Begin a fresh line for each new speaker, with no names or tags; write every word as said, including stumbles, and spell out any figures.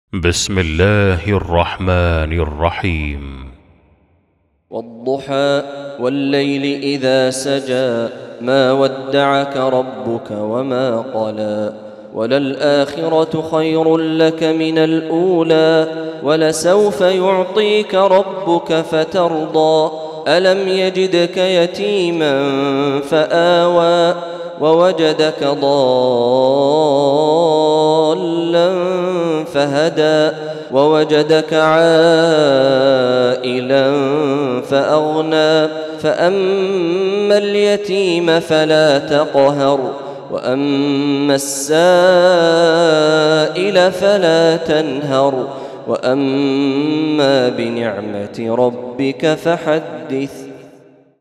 بسم الله الرحمن الرحيم.
والضحى والليل إذا سجى ما ودعك ربك وما قلى وللآخرة خير لك من الأولى ولسوف يعطيك ربك فترضى ألم يجدك يتيما فآوى ووجدك ضالا فهدى ووجدك عائلا فأغنى فأما اليتيم فلا تقهر وأما السائل فلا تنهر وأما بنعمة ربك فحدث.